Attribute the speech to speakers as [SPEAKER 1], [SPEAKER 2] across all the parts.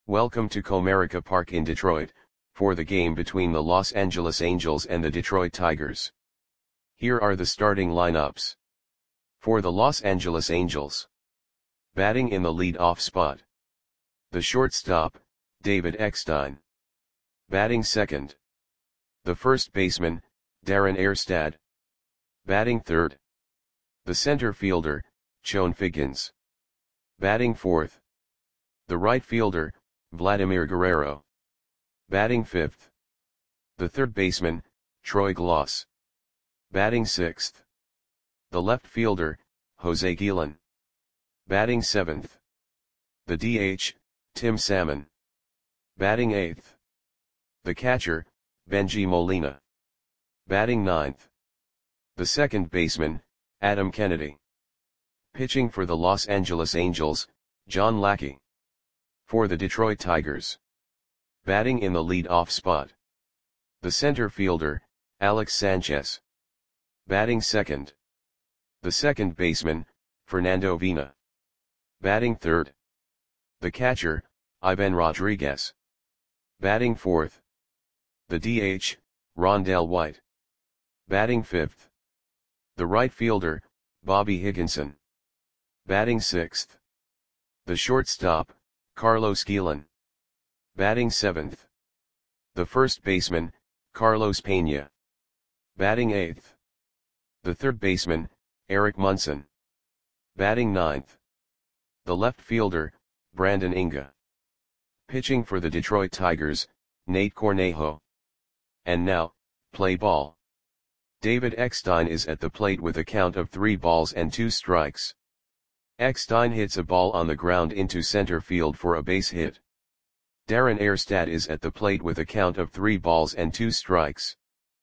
[SPEAKER 1] Welcome to Comerica Park in Detroit, for the game between the Los Angeles Angels and the Detroit Tigers. Here are the starting lineups. For the Los Angeles Angels. Batting in the lead-off spot. The shortstop, David Eckstein. Batting second. The first baseman, Darren Erstad. Batting third. The center fielder, Chone Figgins. Batting fourth. The right fielder, Vladimir Guerrero. Batting fifth. The third baseman, Troy Glaus. Batting sixth. The left fielder, Jose Guillen. Batting seventh. The DH, Tim Salmon. Batting eighth. The catcher, Bengie Molina. Batting ninth. The second baseman, Adam Kennedy. Pitching for the Los Angeles Angels, John Lackey. For the Detroit Tigers. Batting in the lead-off spot. The center fielder, Alex Sanchez. Batting second. The second baseman, Fernando Vina. Batting third. The catcher, Ivan Rodriguez. Batting fourth. The DH, Rondell White. Batting fifth. The right fielder, Bobby Higginson. Batting sixth. The shortstop, Carlos Guillen. Batting seventh. The first baseman, Carlos Pena. Batting eighth. The third baseman, Eric Munson. Batting ninth. The left fielder, Brandon Inga. Pitching for the Detroit Tigers, Nate Cornejo. And now, play ball. David Eckstein is at the plate with a count of 3 balls and 2 strikes. Eckstein hits a ball on the ground into center field for a base hit. Darren Erstad is at the plate with a count of 3 balls and 2 strikes.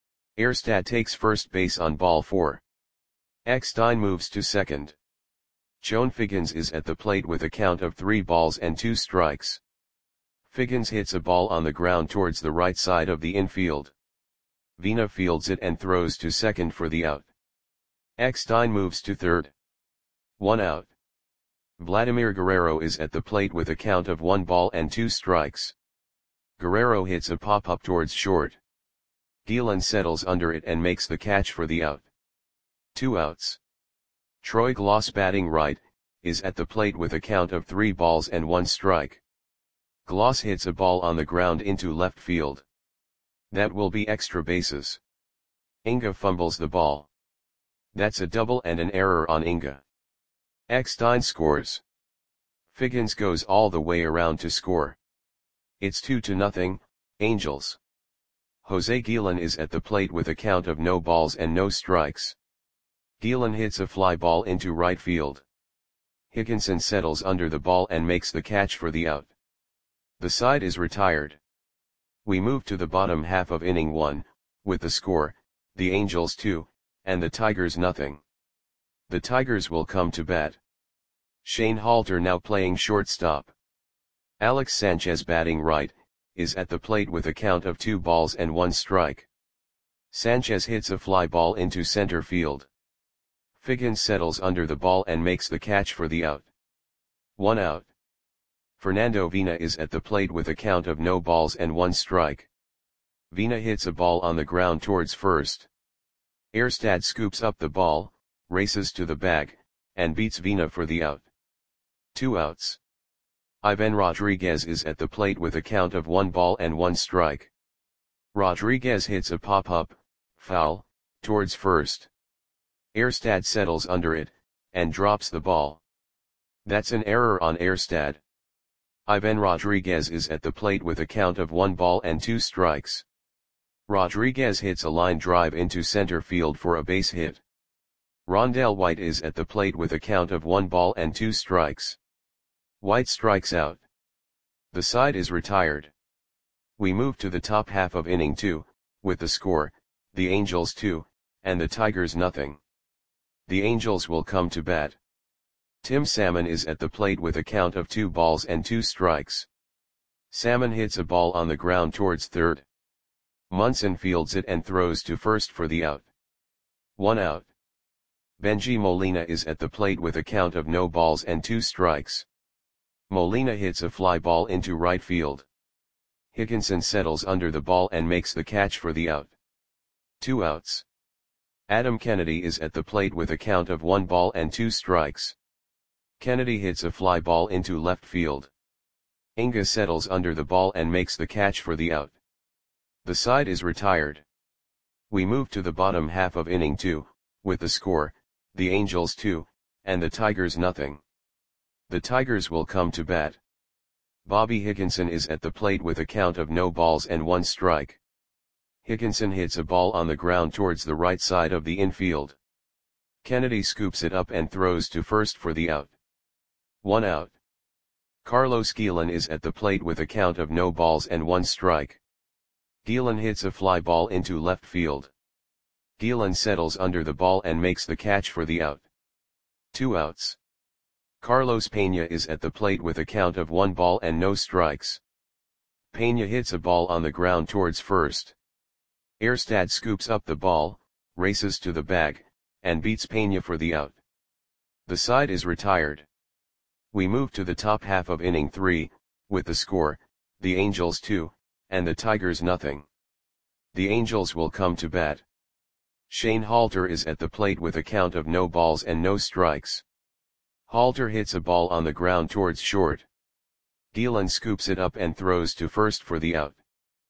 [SPEAKER 1] Erstad takes first base on ball 4. Eckstein moves to second. Chone Figgins is at the plate with a count of 3 balls and 2 strikes. Figgins hits a ball on the ground towards the right side of the infield. Vina fields it and throws to second for the out. Eckstein moves to third. 1 out. Vladimir Guerrero is at the plate with a count of 1 ball and 2 strikes. Guerrero hits a pop-up towards short. Guillen settles under it and makes the catch for the out. 2 outs. Troy Glaus, batting right, is at the plate with a count of 3 balls and 1 strike. Glaus hits a ball on the ground into left field. That will be extra bases. Inga fumbles the ball. That's a double and an error on Inga. Eckstein scores. Figgins goes all the way around to score. It's 2-0, Angels. Jose Guillen is at the plate with a count of no balls and no strikes. Guillen hits a fly ball into right field. Higginson settles under the ball and makes the catch for the out. The side is retired. We move to the bottom half of inning 1, with the score, the Angels 2, and the Tigers nothing. The Tigers will come to bat. Shane Halter now playing shortstop. Alex Sanchez, batting right, is at the plate with a count of 2 balls and 1 strike. Sanchez hits a fly ball into center field. Figgins settles under the ball and makes the catch for the out. 1 out. Fernando Vina is at the plate with a count of no balls and 1 strike. Vina hits a ball on the ground towards first. Erstad scoops up the ball, races to the bag, and beats Vina for the out. 2 outs. Ivan Rodriguez is at the plate with a count of 1 ball and 1 strike. Rodriguez hits a pop-up, foul, towards first. Erstad settles under it, and drops the ball. That's an error on Erstad. Ivan Rodriguez is at the plate with a count of 1 ball and 2 strikes. Rodriguez hits a line drive into center field for a base hit. Rondell White is at the plate with a count of 1 ball and 2 strikes. White strikes out. The side is retired. We move to the top half of inning 2, with the score, the Angels 2, and the Tigers nothing. The Angels will come to bat. Tim Salmon is at the plate with a count of 2 balls and 2 strikes. Salmon hits a ball on the ground towards third. Munson fields it and throws to first for the out. 1 out. Bengie Molina is at the plate with a count of no balls and 2 strikes. Molina hits a fly ball into right field. Higginson settles under the ball and makes the catch for the out. 2 outs. Adam Kennedy is at the plate with a count of 1 ball and 2 strikes. Kennedy hits a fly ball into left field. Inga settles under the ball and makes the catch for the out. The side is retired. We move to the bottom half of inning 2, with the score, the Angels 2, and the Tigers nothing. The Tigers will come to bat. Bobby Higginson is at the plate with a count of no balls and 1 strike. Higginson hits a ball on the ground towards the right side of the infield. Kennedy scoops it up and throws to first for the out. 1 out. Carlos Guillen is at the plate with a count of no balls and 1 strike. Guillen hits a fly ball into left field. Guillen settles under the ball and makes the catch for the out. 2 outs. Carlos Pena is at the plate with a count of 1 ball and no strikes. Pena hits a ball on the ground towards first. Erstad scoops up the ball, races to the bag, and beats Pena for the out. The side is retired. We move to the top half of inning 3, with the score, the Angels 2, and the Tigers nothing. The Angels will come to bat. Shane Halter is at the plate with a count of no balls and no strikes. Halter hits a ball on the ground towards short. Guillen scoops it up and throws to first for the out.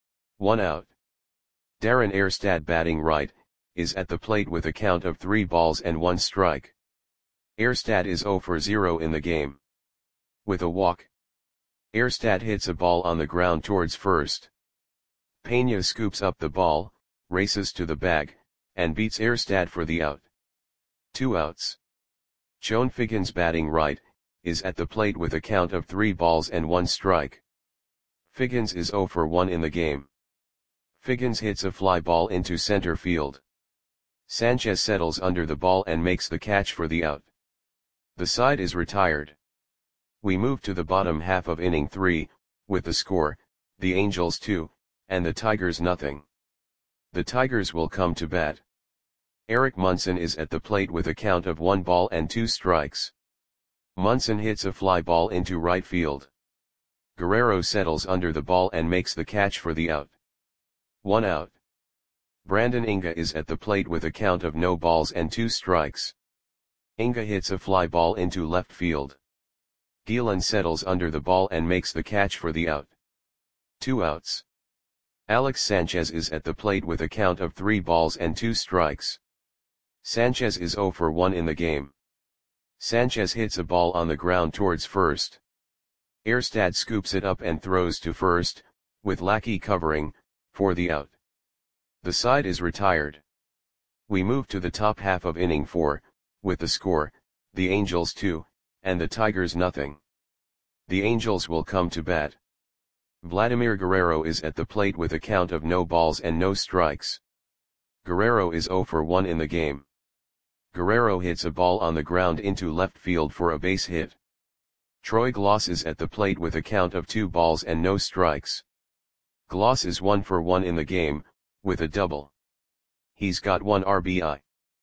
[SPEAKER 1] 1 out. Darren Erstad, batting right, is at the plate with a count of 3 balls and 1 strike. Erstad is 0 for 0 in the game. With a walk, Erstad hits a ball on the ground towards first. Pena scoops up the ball, races to the bag, and beats Erstad for the out. 2 outs. Chone Figgins, batting right, is at the plate with a count of 3 balls and 1 strike. Figgins is 0 for 1 in the game. Figgins hits a fly ball into center field. Sanchez settles under the ball and makes the catch for the out. The side is retired. We move to the bottom half of inning 3, with the score, the Angels 2, and the Tigers nothing. The Tigers will come to bat. Eric Munson is at the plate with a count of 1 ball and 2 strikes. Munson hits a fly ball into right field. Guerrero settles under the ball and makes the catch for the out. 1 out. Brandon Inga is at the plate with a count of no balls and 2 strikes. Inga hits a fly ball into left field. Guillen settles under the ball and makes the catch for the out. 2 outs. Alex Sanchez is at the plate with a count of 3 balls and 2 strikes. Sanchez is 0 for 1 in the game. Sanchez hits a ball on the ground towards first. Erstad scoops it up and throws to first, with Lackey covering, for the out. The side is retired. We move to the top half of inning 4, with the score, the Angels 2, and the Tigers nothing. The Angels will come to bat. Vladimir Guerrero is at the plate with a count of no balls and no strikes. Guerrero is 0 for 1 in the game. Guerrero hits a ball on the ground into left field for a base hit. Troy Gloss is at the plate with a count of 2 balls and no strikes. Gloss is 1 for 1 in the game, with a double. He's got 1 RBI.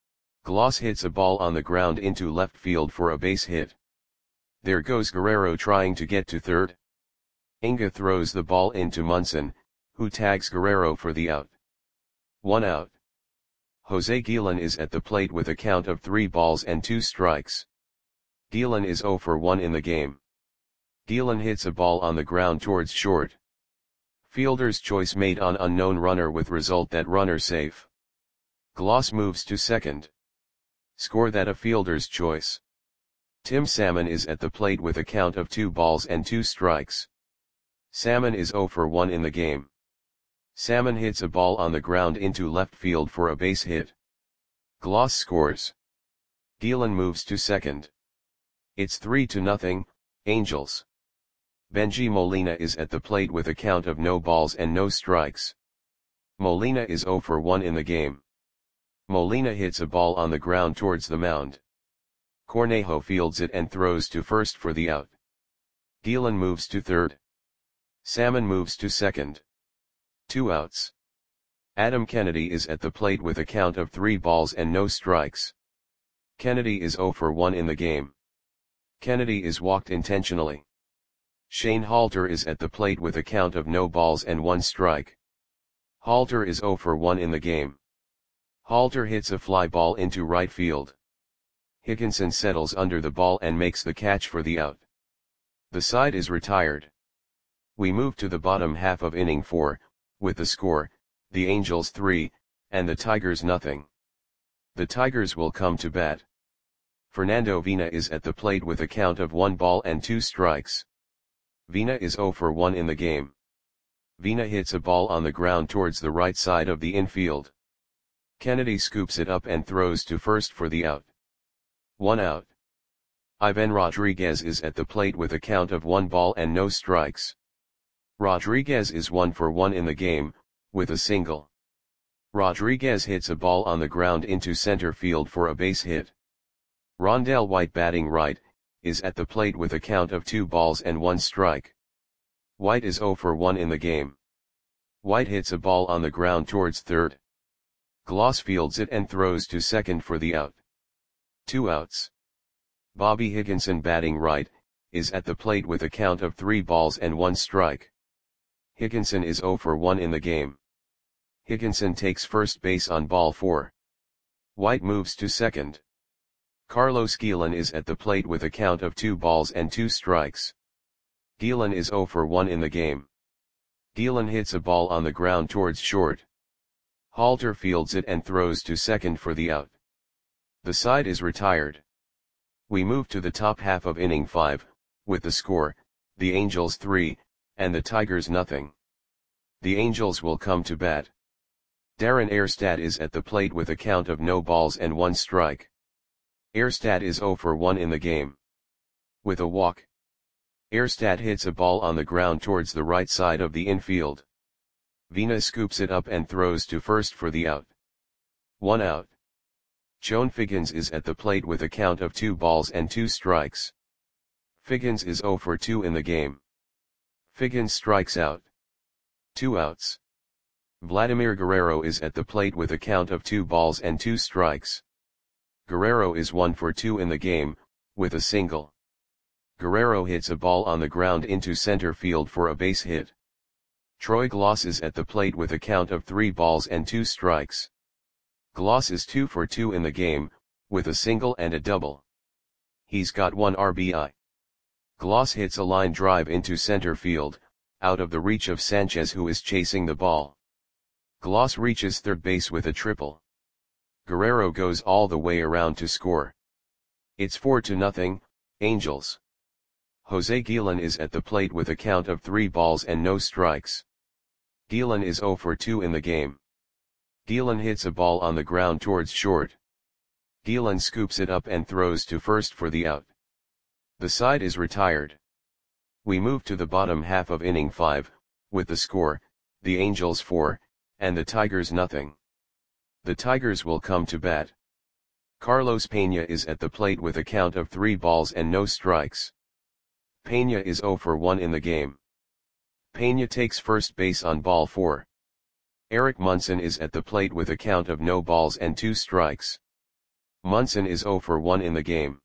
[SPEAKER 1] Gloss hits a ball on the ground into left field for a base hit. There goes Guerrero trying to get to third. Inga throws the ball into Munson, who tags Guerrero for the out. 1 out. Jose Guillen is at the plate with a count of 3 balls and 2 strikes. Guillen is 0 for 1 in the game. Guillen hits a ball on the ground towards short. Fielder's choice made on unknown runner with result that runner safe. Gloss moves to second. Score that a fielder's choice. Tim Salmon is at the plate with a count of 2 balls and 2 strikes. Salmon is 0 for 1 in the game. Salmon hits a ball on the ground into left field for a base hit. Gloss scores. Guillen moves to second. It's 3-0, Angels. Benji Molina is at the plate with a count of no balls and no strikes. Molina is 0 for 1 in the game. Molina hits a ball on the ground towards the mound. Cornejo fields it and throws to first for the out. Guillen moves to third. Salmon moves to second. 2 outs. Adam Kennedy is at the plate with a count of 3 balls and no strikes. Kennedy is 0 for 1 in the game. Kennedy is walked intentionally. Shane Halter is at the plate with a count of no balls and 1 strike. Halter is 0 for 1 in the game. Halter hits a fly ball into right field. Higginson settles under the ball and makes the catch for the out. The side is retired. We move to the bottom half of inning 4, with the score, the Angels 3, and the Tigers nothing. The Tigers will come to bat. Fernando Vina is at the plate with a count of 1 ball and 2 strikes. Vina is 0 for 1 in the game. Vina hits a ball on the ground towards the right side of the infield. Kennedy scoops it up and throws to first for the out. 1 out. Ivan Rodriguez is at the plate with a count of 1 ball and no strikes. Rodriguez is 1 for 1 in the game, with a single. Rodriguez hits a ball on the ground into center field for a base hit. Rondell White, batting right, is at the plate with a count of 2 balls and 1 strike. White is 0 for 1 in the game. White hits a ball on the ground towards third. Gloss fields it and throws to second for the out. 2 outs. Bobby Higginson, batting right, is at the plate with a count of 3 balls and 1 strike. Higginson is 0 for 1 in the game. Higginson takes first base on ball 4. White moves to second. Carlos Guillen is at the plate with a count of 2 balls and 2 strikes. Guillen is 0 for 1 in the game. Guillen hits a ball on the ground towards short. Halter fields it and throws to second for the out. The side is retired. We move to the top half of inning 5, with the score, the Angels 3, and the Tigers nothing. The Angels will come to bat. Darren Erstad is at the plate with a count of no balls and 1 strike. Erstad is 0 for 1 in the game. With a walk, Erstad hits a ball on the ground towards the right side of the infield. Vina scoops it up and throws to first for the out. 1 out. Joan Figgins is at the plate with a count of 2 balls and 2 strikes. Figgins is 0 for 2 in the game. Figgins strikes out. 2 outs. Vladimir Guerrero is at the plate with a count of 2 balls and 2 strikes. Guerrero is 1 for 2 in the game, with a single. Guerrero hits a ball on the ground into center field for a base hit. Troy Gloss is at the plate with a count of 3 balls and 2 strikes. Gloss is 2 for 2 in the game, with a single and a double. He's got 1 RBI. Gloss hits a line drive into center field, out of the reach of Sanchez, who is chasing the ball. Gloss reaches third base with a triple. Guerrero goes all the way around to score. It's 4-0, Angels. Jose Guillen is at the plate with a count of 3 balls and no strikes. Guillen is 0 for 2 in the game. Guillen hits a ball on the ground towards short. Guillen scoops it up and throws to first for the out. The side is retired. We move to the bottom half of inning 5, with the score, the Angels 4, and the Tigers nothing. The Tigers will come to bat. Carlos Peña is at the plate with a count of 3 balls and no strikes. Peña is 0 for 1 in the game. Peña takes first base on ball 4. Eric Munson is at the plate with a count of no balls and 2 strikes. Munson is 0 for 1 in the game.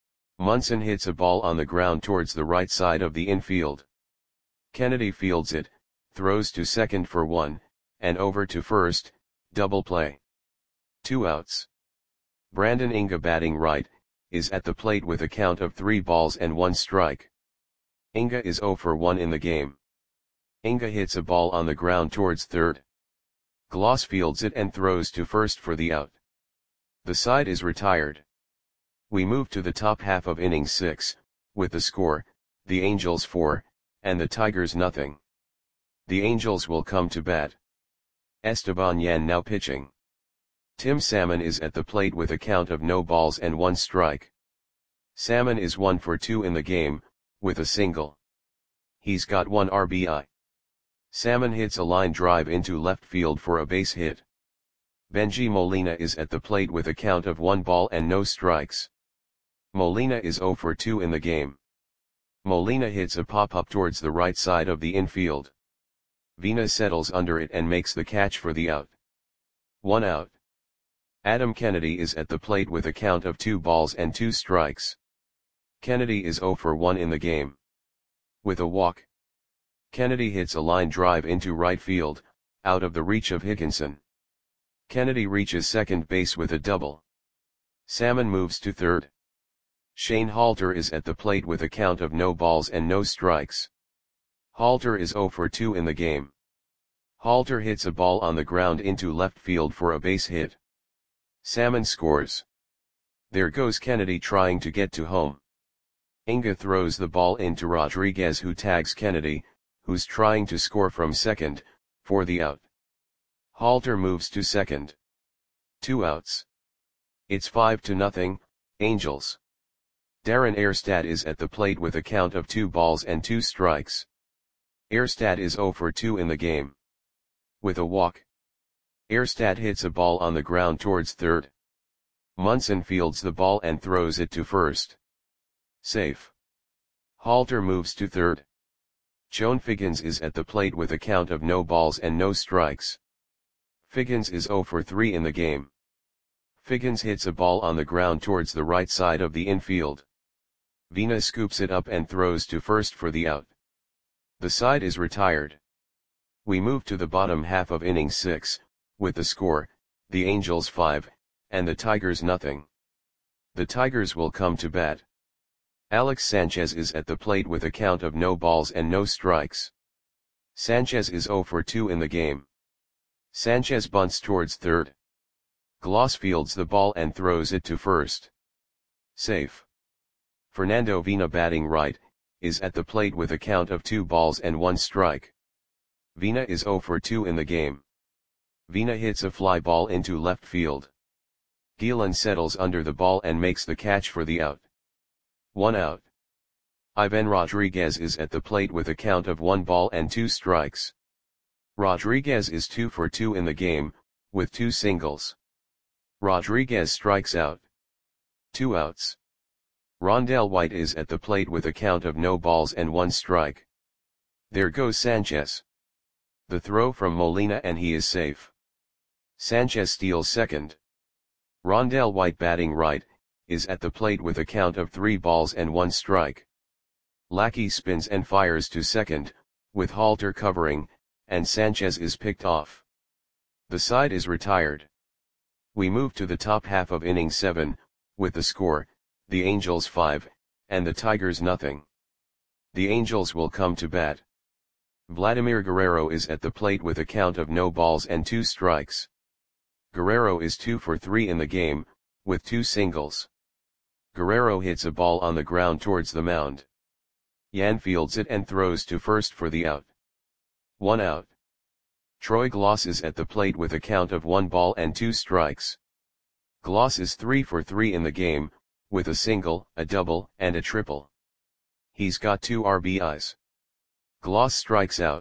[SPEAKER 1] Munson hits a ball on the ground towards the right side of the infield. Kennedy fields it, throws to second for 1, and over to first, double play. 2 outs. Brandon Inga, batting right, is at the plate with a count of 3 balls and 1 strike. Inga is 0 for 1 in the game. Inga hits a ball on the ground towards third. Gloss fields it and throws to first for the out. The side is retired. We move to the top half of inning 6, with the score, the Angels 4, and the Tigers nothing. The Angels will come to bat. Esteban Yan now pitching. Tim Salmon is at the plate with a count of no balls and 1 strike. Salmon is 1 for 2 in the game, with a single. He's got 1 RBI. Salmon hits a line drive into left field for a base hit. Benji Molina is at the plate with a count of 1 ball and no strikes. Molina is 0 for 2 in the game. Molina hits a pop-up towards the right side of the infield. Vina settles under it and makes the catch for the out. 1 out. Adam Kennedy is at the plate with a count of 2 balls and 2 strikes. Kennedy is 0 for 1 in the game. With a walk, Kennedy hits a line drive into right field, out of the reach of Higginson. Kennedy reaches second base with a double. Salmon moves to third. Shane Halter is at the plate with a count of no balls and no strikes. Halter is 0 for 2 in the game. Halter hits a ball on the ground into left field for a base hit. Salmon scores. There goes Kennedy trying to get to home. Inga throws the ball into Rodriguez, who tags Kennedy, who's trying to score from second, for the out. Halter moves to second. 2 outs. It's 5-0, Angels. Darren Erstad is at the plate with a count of 2 balls and 2 strikes. Erstad is 0 for 2 in the game. With a walk, Erstad hits a ball on the ground towards third. Munson fields the ball and throws it to first. Safe. Halter moves to third. Joan Figgins is at the plate with a count of no balls and no strikes. Figgins is 0 for 3 in the game. Figgins hits a ball on the ground towards the right side of the infield. Vina scoops it up and throws to first for the out. The side is retired. We move to the bottom half of inning 6, with the score, the Angels 5, and the Tigers nothing. The Tigers will come to bat. Alex Sanchez is at the plate with a count of no balls and no strikes. Sanchez is 0 for 2 in the game. Sanchez bunts towards third. Gloss fields the ball and throws it to first. Safe. Fernando Vina, batting right, is at the plate with a count of 2 balls and 1 strike. Vina is 0 for 2 in the game. Vina hits a fly ball into left field. Gielan settles under the ball and makes the catch for the out. 1 out. Ivan Rodriguez is at the plate with a count of 1 ball and 2 strikes. Rodriguez is 2 for 2 in the game, with 2 singles. Rodriguez strikes out. 2 outs. Rondell White is at the plate with a count of no balls and 1 strike. There goes Sanchez. The throw from Molina and he is safe. Sanchez steals second. Rondell White, batting right, is at the plate with a count of 3 balls and 1 strike. Lackey spins and fires to second, with Halter covering, and Sanchez is picked off. The side is retired. We move to the top half of inning 7, with the score, the Angels 5, and the Tigers nothing. The Angels will come to bat. Vladimir Guerrero is at the plate with a count of no balls and 2 strikes. Guerrero is 2 for 3 in the game, with 2 singles. Guerrero hits a ball on the ground towards the mound. Yan fields it and throws to first for the out. 1 out. Troy Gloss is at the plate with a count of 1 ball and 2 strikes. Gloss is 3 for 3 in the game, with a single, a double, and a triple. He's got 2 RBIs. Gloss strikes out.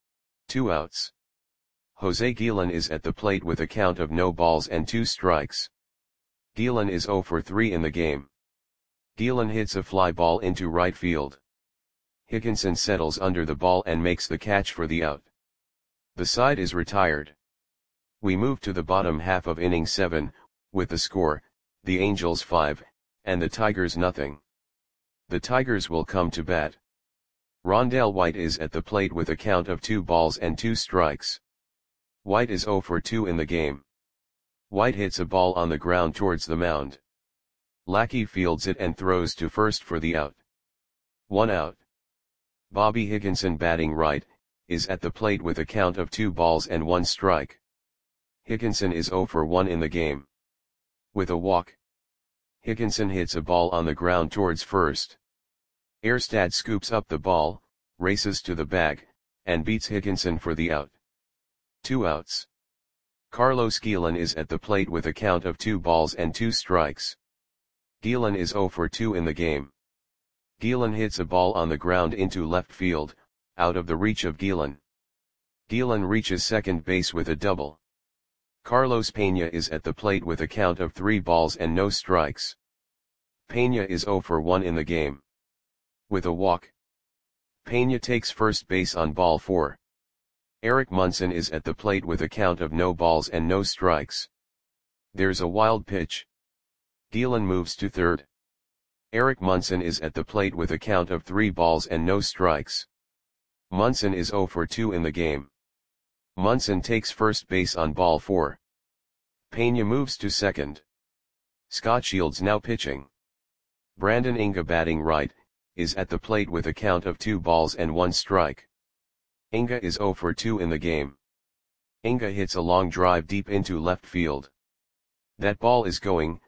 [SPEAKER 1] 2 outs. Jose Gielan is at the plate with a count of no balls and 2 strikes. Gielan is 0 for 3 in the game. Gielan hits a fly ball into right field. Higginson settles under the ball and makes the catch for the out. The side is retired. We move to the bottom half of inning 7, with the score, the Angels 5, and the Tigers nothing. The Tigers will come to bat. Rondell White is at the plate with a count of 2 balls and 2 strikes. White is 0 for 2 in the game. White hits a ball on the ground towards the mound. Lackey fields it and throws to first for the out. 1 out. Bobby Higginson, batting right, is at the plate with a count of 2 balls and 1 strike. Higginson is 0 for 1 in the game. With a walk, Higginson hits a ball on the ground towards first. Erstad scoops up the ball, races to the bag, and beats Higginson for the out. 2 outs. Carlos Gielan is at the plate with a count of 2 balls and 2 strikes. Gielan is 0 for 2 in the game. Gielan hits a ball on the ground into left field, out of the reach of Gielan. Gielan reaches second base with a double. Carlos Peña is at the plate with a count of 3 balls and no strikes. Peña is 0 for 1 in the game. With a walk, Peña takes first base on ball 4. Eric Munson is at the plate with a count of no balls and no strikes. There's a wild pitch. Gielan moves to third. Eric Munson is at the plate with a count of 3 balls and no strikes. Munson is 0 for 2 in the game. Munson takes first base on ball 4. Pena moves to second. Scott Shields now pitching. Brandon Inga batting right, is at the plate with a count of 2 balls and 1 strike. Inga is 0 for 2 in the game. Inga hits a long drive deep into left field. That ball is gone.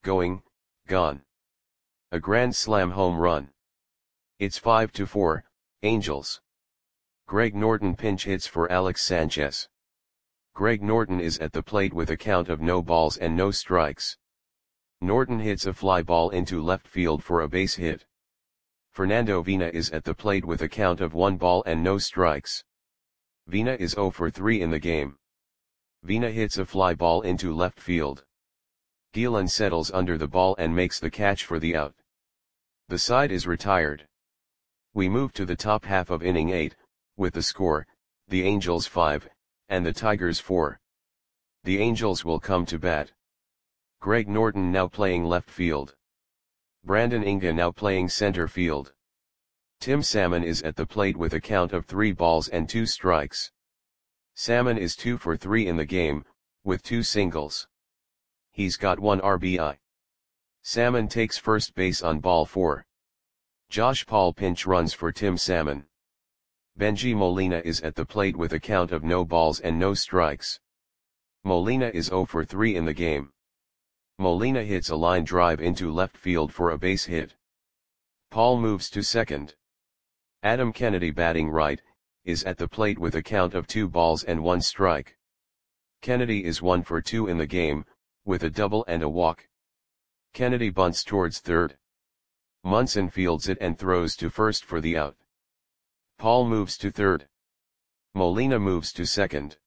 [SPEAKER 1] A grand slam home run. It's 5-4, Angels. Greg Norton pinch hits for Alex Sanchez. Greg Norton is at the plate with a count of no balls and no strikes. Norton hits a fly ball into left field for a base hit. Fernando Vina is at the plate with a count of 1 ball and no strikes. Vina is 0 for 3 in the game. Vina hits a fly ball into left field. Gielan settles under the ball and makes the catch for the out. The side is retired. We move to the top half of inning 8, with the score, the Angels 5, and the Tigers 4. The Angels will come to bat. Greg Norton now playing left field. Brandon Inga now playing center field. Tim Salmon is at the plate with a count of 3 balls and 2 strikes. Salmon is 2 for 3 in the game, with 2 singles. He's got 1 RBI. Salmon takes first base on ball 4. Josh Paul pinch runs for Tim Salmon. Benji Molina is at the plate with a count of no balls and no strikes. Molina is 0 for 3 in the game. Molina hits a line drive into left field for a base hit. Paul moves to second. Adam Kennedy batting right, is at the plate with a count of 2 balls and 1 strike. Kennedy is 1 for 2 in the game, with a double and a walk. Kennedy bunts towards third. Munson fields it and throws to first for the out. Paul moves to third. Molina moves to second.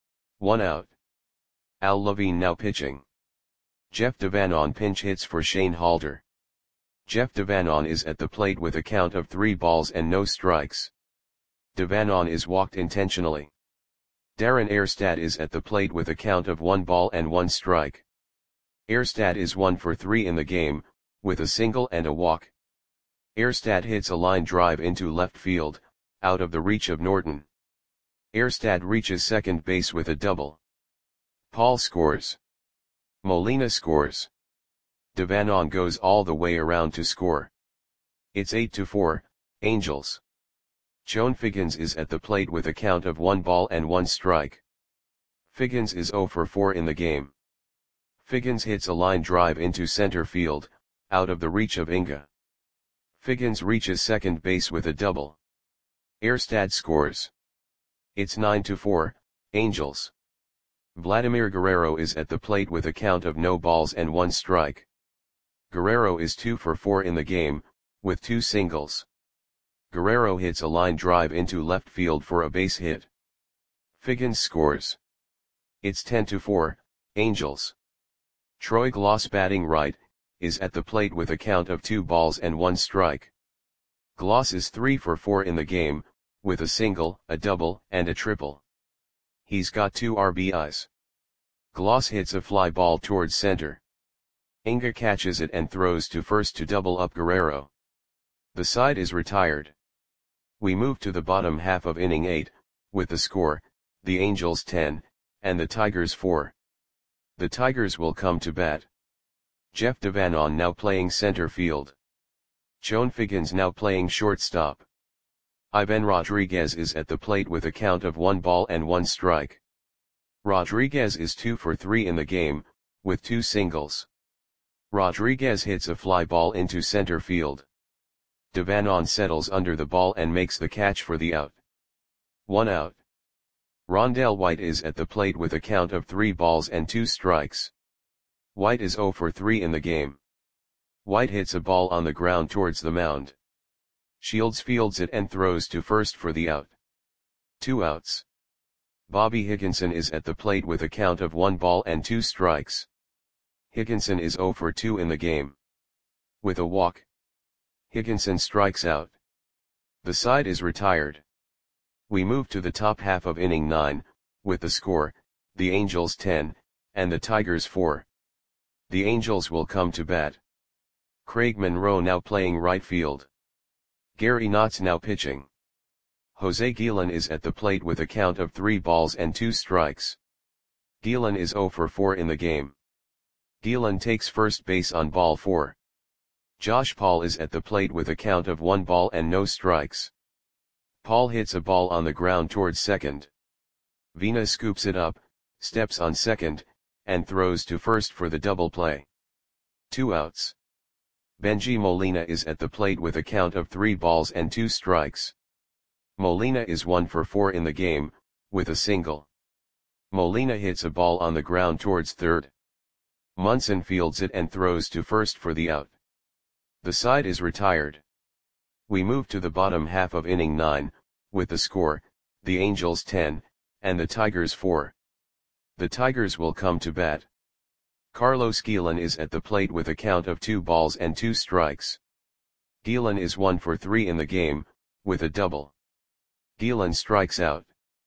[SPEAKER 1] 1 out. Al Levine now pitching. Jeff Devanon pinch hits for Shane Halder. Jeff Devanon is at the plate with a count of 3 balls and no strikes. Devanon is walked intentionally. Darren Erstad is at the plate with a count of 1 ball and 1 strike. Erstad is 1 for 3 in the game, with a single and a walk. Erstad hits a line drive into left field, out of the reach of Norton. Erstad reaches second base with a double. Paul scores. Molina scores. Devanon goes all the way around to score. It's 8-4, Angels. Joan Figgins is at the plate with a count of 1 ball and 1 strike. Figgins is 0 for 4 in the game. Figgins hits a line drive into center field, out of the reach of Inga. Figgins reaches second base with a double. Erstad scores. It's 9-4, Angels. Vladimir Guerrero is at the plate with a count of no balls and 1 strike. Guerrero is 2 for 4 in the game, with 2 singles. Guerrero hits a line drive into left field for a base hit. Figgins scores. It's 10-4, Angels. Troy Gloss batting right, is at the plate with a count of 2 balls and 1 strike. Gloss is 3 for 4 in the game, with a single, a double, and a triple. He's got 2 RBIs. Gloss hits a fly ball towards center. Inga catches it and throws to first to double up Guerrero. The side is retired. We move to the bottom half of inning 8, with the score, the Angels 10, and the Tigers 4. The Tigers will come to bat. Jeff Devanon now playing center field. Joan Figgins now playing shortstop. Ivan Rodriguez is at the plate with a count of 1 ball and 1 strike. Rodriguez is 2 for 3 in the game, with 2 singles. Rodriguez hits a fly ball into center field. Devanon settles under the ball and makes the catch for the out. 1 out. Rondell White is at the plate with a count of 3 balls and 2 strikes. White is 0 for 3 in the game. White hits a ball on the ground towards the mound. Shields fields it and throws to first for the out. 2 outs. Bobby Higginson is at the plate with a count of 1 ball and 2 strikes. Higginson is 0 for 2 in the game. With a walk, Higginson strikes out. The side is retired. We move to the top half of inning 9, with the score, the Angels 10, and the Tigers 4. The Angels will come to bat. Craig Monroe now playing right field. Gary Knotts now pitching. Jose Guillen is at the plate with a count of 3 balls and 2 strikes. Guillen is 0 for 4 in the game. Guillen takes first base on ball 4. Josh Paul is at the plate with a count of 1 ball and no strikes. Paul hits a ball on the ground towards second. Vina scoops it up, steps on second, and throws to first for the double play. 2 outs. Benji Molina is at the plate with a count of 3 balls and 2 strikes. Molina is 1 for 4 in the game, with a single. Molina hits a ball on the ground towards third. Munson fields it and throws to first for the out. The side is retired. We move to the bottom half of inning 9, with the score, the Angels 10, and the Tigers 4. The Tigers will come to bat. Carlos Guillen is at the plate with a count of 2 balls and 2 strikes. Guillen is 1 for 3 in the game, with a double. Guillen strikes out.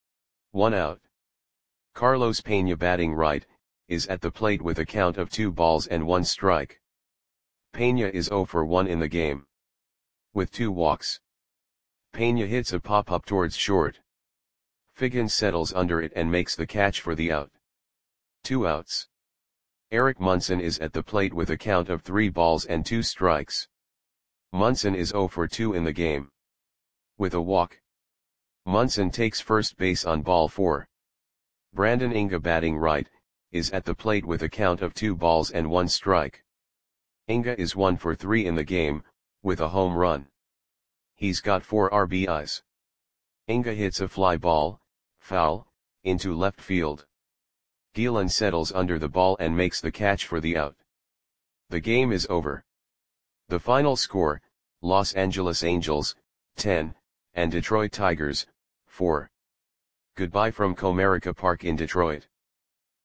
[SPEAKER 1] 1 out. Carlos Pena batting right, is at the plate with a count of 2 balls and 1 strike. Pena is 0 for 1 in the game. With 2 walks. Pena hits a pop-up towards short. Figgins settles under it and makes the catch for the out. 2 outs. Eric Munson is at the plate with a count of 3 balls and 2 strikes. Munson is 0 for 2 in the game. With a walk. Munson takes first base on ball 4. Brandon Inga batting right, is at the plate with a count of 2 balls and 1 strike. Inga is 1 for 3 in the game, with a home run. He's got 4 RBIs. Inga hits a fly ball, foul, into left field. Guillen settles under the ball and makes the catch for the out. The game is over. The final score, Los Angeles Angels, 10, and Detroit Tigers, 4. Goodbye from Comerica Park in Detroit.